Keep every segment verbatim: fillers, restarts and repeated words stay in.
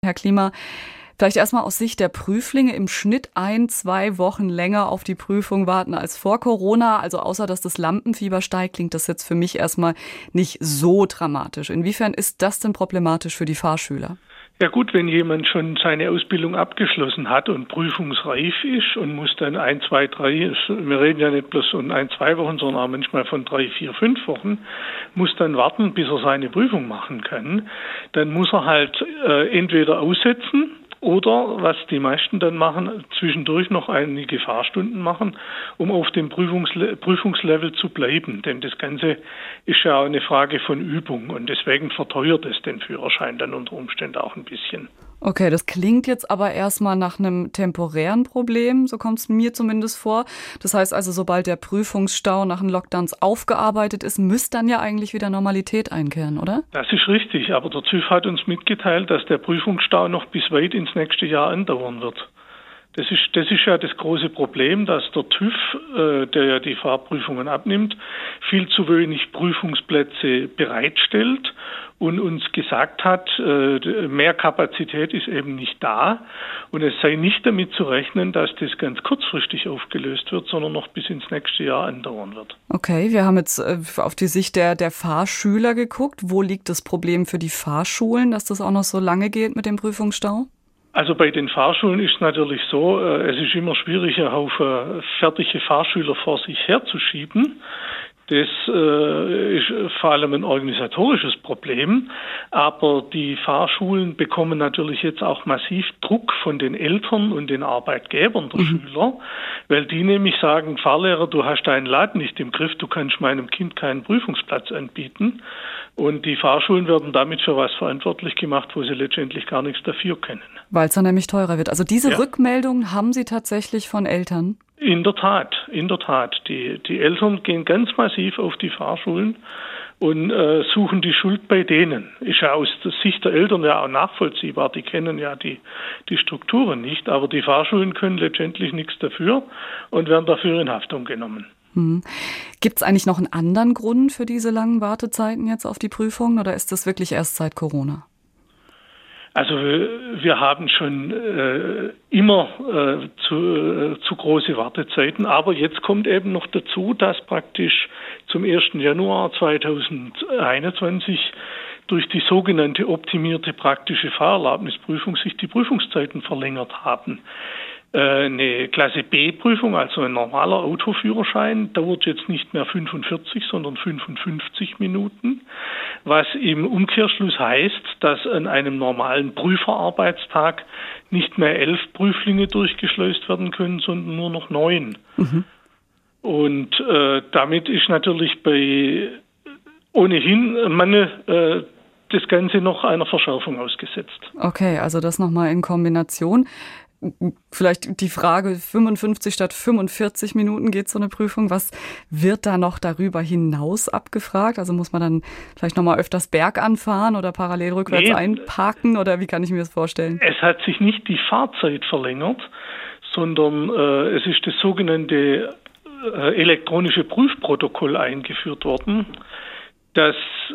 Herr Klima, vielleicht erstmal aus Sicht der Prüflinge im Schnitt ein, zwei Wochen länger auf die Prüfung warten als vor Corona. Also außer, dass das Lampenfieber steigt, klingt das jetzt für mich erstmal nicht so dramatisch. Inwiefern ist das denn problematisch für die Fahrschüler? Ja gut, wenn jemand schon seine Ausbildung abgeschlossen hat und prüfungsreif ist und muss dann ein, zwei, drei, wir reden ja nicht bloß von ein, zwei Wochen, sondern auch manchmal von drei, vier, fünf Wochen, muss dann warten, bis er seine Prüfung machen kann, dann muss er halt äh, entweder aussetzen oder, was die meisten dann machen, zwischendurch noch einige Fahrstunden machen, um auf dem Prüfungsle- Prüfungslevel zu bleiben. Denn das Ganze ist ja auch eine Frage von Übung und deswegen verteuert es den Führerschein dann unter Umständen auch ein bisschen. Okay, das klingt jetzt aber erstmal nach einem temporären Problem, so kommt es mir zumindest vor. Das heißt also, sobald der Prüfungsstau nach den Lockdowns aufgearbeitet ist, müsste dann ja eigentlich wieder Normalität einkehren, oder? Das ist richtig, aber der TÜV hat uns mitgeteilt, dass der Prüfungsstau noch bis weit ins nächste Jahr andauern wird. Das ist, das ist ja das große Problem, dass der TÜV, äh, der ja die Fahrprüfungen abnimmt, viel zu wenig Prüfungsplätze bereitstellt und uns gesagt hat, äh, mehr Kapazität ist eben nicht da und es sei nicht damit zu rechnen, dass das ganz kurzfristig aufgelöst wird, sondern noch bis ins nächste Jahr andauern wird. Okay, wir haben jetzt äh, auf die Sicht der, der Fahrschüler geguckt. Wo liegt das Problem für die Fahrschulen, dass das auch noch so lange geht mit dem Prüfungsstau? Also bei den Fahrschulen ist es natürlich so, es ist immer schwierig, einen Haufen fertige Fahrschüler vor sich herzuschieben. Das äh, ist vor allem ein organisatorisches Problem, aber die Fahrschulen bekommen natürlich jetzt auch massiv Druck von den Eltern und den Arbeitgebern der mhm. Schüler, weil die nämlich sagen, Fahrlehrer, du hast deinen Laden nicht im Griff, du kannst meinem Kind keinen Prüfungsplatz anbieten. Und die Fahrschulen werden damit für was verantwortlich gemacht, wo sie letztendlich gar nichts dafür können. Weil es dann nämlich teurer wird. Also diese ja. Rückmeldungen haben Sie tatsächlich von Eltern? In der Tat, in der Tat. Die, die Eltern gehen ganz massiv auf die Fahrschulen und äh, suchen die Schuld bei denen. Ist ja aus der Sicht der Eltern ja auch nachvollziehbar. Die kennen ja die, die Strukturen nicht, aber die Fahrschulen können letztendlich nichts dafür und werden dafür in Haftung genommen. Hm. Gibt es eigentlich noch einen anderen Grund für diese langen Wartezeiten jetzt auf die Prüfungen oder ist das wirklich erst seit Corona? Also wir haben schon äh, immer äh, zu, äh, zu große Wartezeiten, aber jetzt kommt eben noch dazu, dass praktisch zum ersten Januar zweitausendeinundzwanzig durch die sogenannte optimierte praktische Fahrerlaubnisprüfung sich die Prüfungszeiten verlängert haben. Eine Klasse B-Prüfung, also ein normaler Autoführerschein, dauert jetzt nicht mehr fünfundvierzig, sondern fünfundfünfzig Minuten, was im Umkehrschluss heißt, dass an einem normalen Prüferarbeitstag nicht mehr elf Prüflinge durchgeschleust werden können, sondern nur noch neun. Mhm. Und äh, damit ist natürlich bei ohnehin Mangel äh, das Ganze noch einer Verschärfung ausgesetzt. Okay, also das nochmal in Kombination. Vielleicht die Frage, fünfundfünfzig statt fünfundvierzig Minuten geht so eine Prüfung. Was wird da noch darüber hinaus abgefragt? Also muss man dann vielleicht nochmal öfters bergan fahren oder parallel rückwärts nee, einparken oder wie kann ich mir das vorstellen? Es hat sich nicht die Fahrzeit verlängert, sondern äh, es ist das sogenannte äh, elektronische Prüfprotokoll eingeführt worden, das,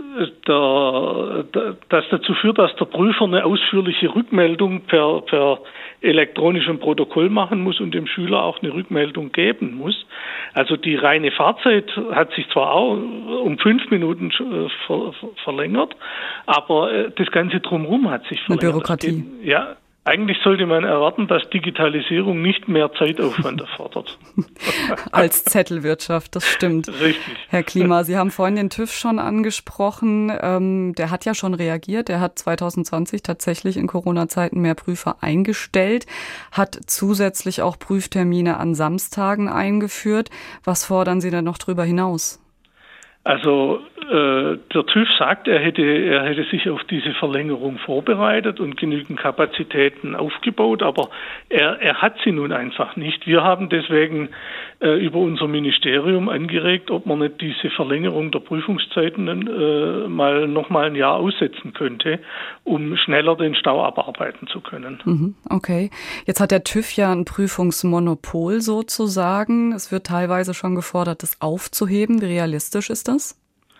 der, das dazu führt, dass der Prüfer eine ausführliche Rückmeldung per, per elektronischem Protokoll machen muss und dem Schüler auch eine Rückmeldung geben muss. Also die reine Fahrzeit hat sich zwar auch um fünf Minuten ver, ver, verlängert, aber das Ganze drumherum hat sich verlängert. Eine Bürokratie. Geht, ja. Eigentlich sollte man erwarten, dass Digitalisierung nicht mehr Zeitaufwand erfordert. Als Zettelwirtschaft, das stimmt. Richtig. Herr Klima, Sie haben vorhin den TÜV schon angesprochen. Ähm, der hat ja schon reagiert. Der hat zwanzig zwanzig tatsächlich in Corona-Zeiten mehr Prüfer eingestellt, hat zusätzlich auch Prüftermine an Samstagen eingeführt. Was fordern Sie denn noch drüber hinaus? Also äh, der TÜV sagt, er hätte, er hätte sich auf diese Verlängerung vorbereitet und genügend Kapazitäten aufgebaut, aber er, er hat sie nun einfach nicht. Wir haben deswegen äh, über unser Ministerium angeregt, ob man nicht diese Verlängerung der Prüfungszeiten äh, mal noch mal ein Jahr aussetzen könnte, um schneller den Stau abarbeiten zu können. Mhm, okay. Jetzt hat der TÜV ja ein Prüfungsmonopol sozusagen. Es wird teilweise schon gefordert, das aufzuheben. Wie realistisch ist das?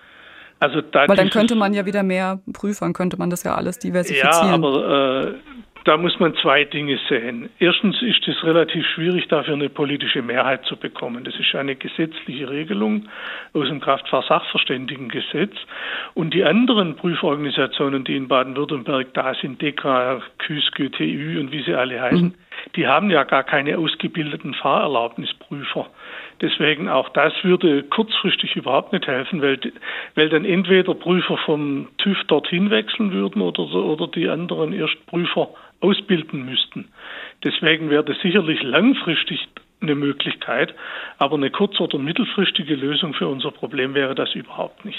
Also da Weil dann könnte man ja wieder mehr prüfen, könnte man das ja alles diversifizieren. Ja, aber äh, Da muss man zwei Dinge sehen. Erstens ist es relativ schwierig, dafür eine politische Mehrheit zu bekommen. Das ist eine gesetzliche Regelung aus dem Kraftfahrsachverständigengesetz. Und die anderen Prüforganisationen, die in Baden-Württemberg da sind, DEKRA, K Ü S G, T Ü und wie sie alle heißen, mhm. die haben ja gar keine ausgebildeten Fahrerlaubnisprüfer. Deswegen auch das würde kurzfristig überhaupt nicht helfen, weil, weil dann entweder Prüfer vom TÜV dorthin wechseln würden oder, oder die anderen erst Prüfer ausbilden müssten. Deswegen wäre das sicherlich langfristig eine Möglichkeit, aber eine kurz- oder mittelfristige Lösung für unser Problem wäre das überhaupt nicht.